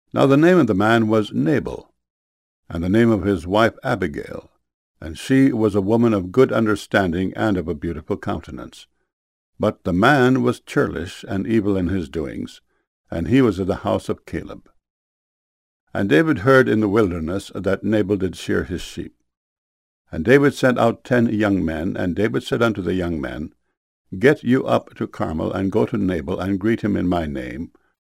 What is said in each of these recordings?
Now the name of the man was Nabal, and the name of his wife Abigail, and she was a woman of good understanding and of a beautiful countenance. But the man was churlish and evil in his doings, and he was of the house of Caleb. And David heard in the wilderness that Nabal did shear his sheep. And David sent out 10 young men, and David said unto the young men, Get you up to Carmel, and go to Nabal, and greet him in my name.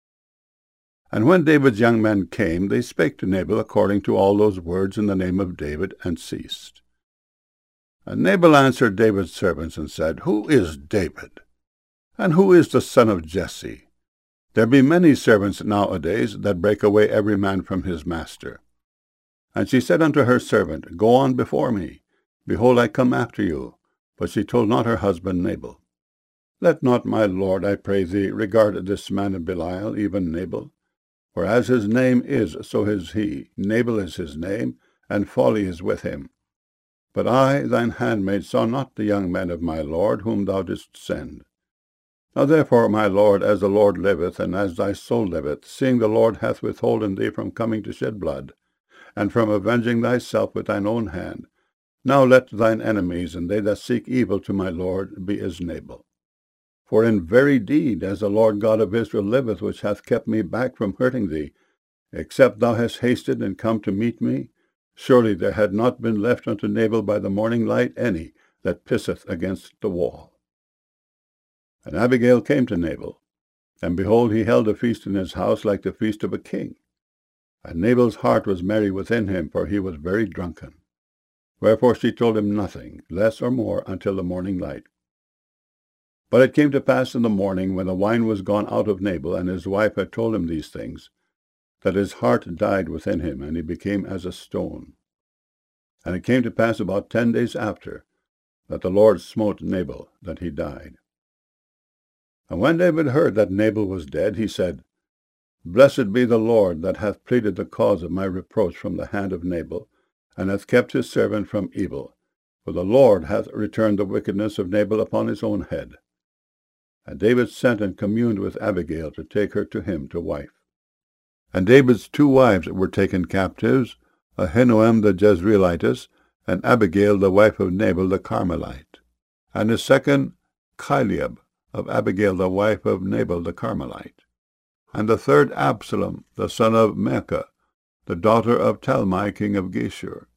And when David's young men came, they spake to Nabal according to all those words in the name of David, and ceased. And Nabal answered David's servants, and said, Who is David? And who is the son of Jesse? There be many servants nowadays that break away every man from his master. And she said unto her servant, Go on before me. Behold, I come after you. But she told not her husband Nabal. Let not my lord, I pray thee, regard this man of Belial, even Nabal. For as his name is, so is he. Nabal is his name, and folly is with him. But I, thine handmaid, saw not the young men of my lord, whom thou didst send. Now therefore, my lord, as the Lord liveth, and as thy soul liveth, seeing the Lord hath withholden thee from coming to shed blood, and from avenging thyself with thine own hand, now let thine enemies, and they that seek evil to my lord, be as Nabal. For in very deed, as the Lord God of Israel liveth, which hath kept me back from hurting thee, except thou hast hasted and come to meet me, surely there had not been left unto Nabal by the morning light any that pisseth against the wall. And Abigail came to Nabal, and behold, he held a feast in his house like the feast of a king. And Nabal's heart was merry within him, for he was very drunken. Wherefore she told him nothing, less or more, until the morning light. But it came to pass in the morning, when the wine was gone out of Nabal, and his wife had told him these things, that his heart died within him, and he became as a stone. And it came to pass about 10 days after, that the Lord smote Nabal, that he died. And when David heard that Nabal was dead, he said, Blessed be the Lord, that hath pleaded the cause of my reproach from the hand of Nabal, and hath kept his servant from evil. For the Lord hath returned the wickedness of Nabal upon his own head. And David sent and communed with Abigail to take her to him to wife. And David's 2 wives were taken captives, Ahinoam the Jezreelitess, and Abigail the wife of Nabal the Carmelite. And his second, Chileab, of Abigail the wife of Nabal the Carmelite. And the third, Absalom, the son of Maacah, the daughter of Talmai king of Geshur.